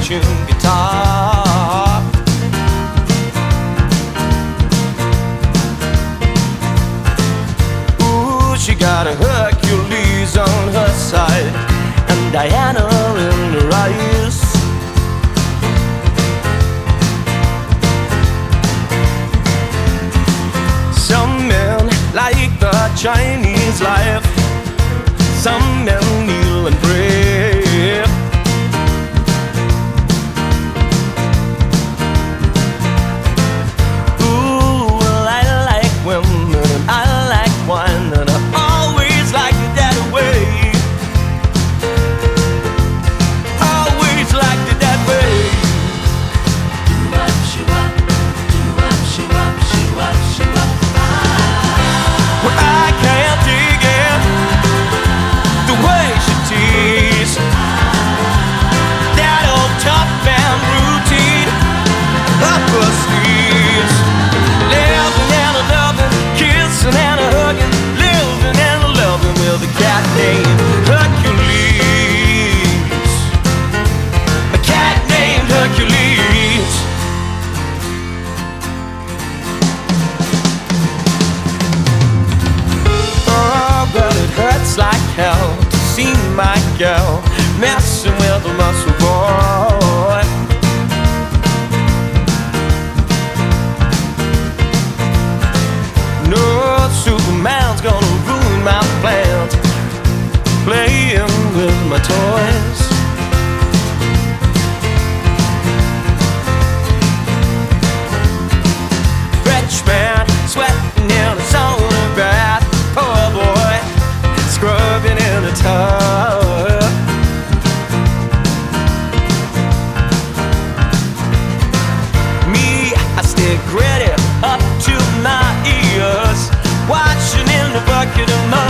tuned guitar. Ooh, she got a Hercules on her side and Diana in her eyes. Some men like the Chinese life, some men kneel and pray. Ooh, well, I like women and I like wine, and I always liked it that way. Always liked it that way. Do-wop, shoo-wop, do-wop, shoo-wop, shoo-wop, shoo-wop. Well, I can't dig it, the way she teased that old top band routine up her sleeves. Living and a loving, kissing and a hugging, living and a loving with a cat named Hercules. A cat named Hercules. Oh, but it hurts like hell to see my girl messing with a muscle boy. No, Superman's gonna ruin my plans, playing with my toys. Rich man sweating in a sauna bath, poor boy scrubbing in a tub. Me, I stay gritty up to my ears, washing in the bucket of mud.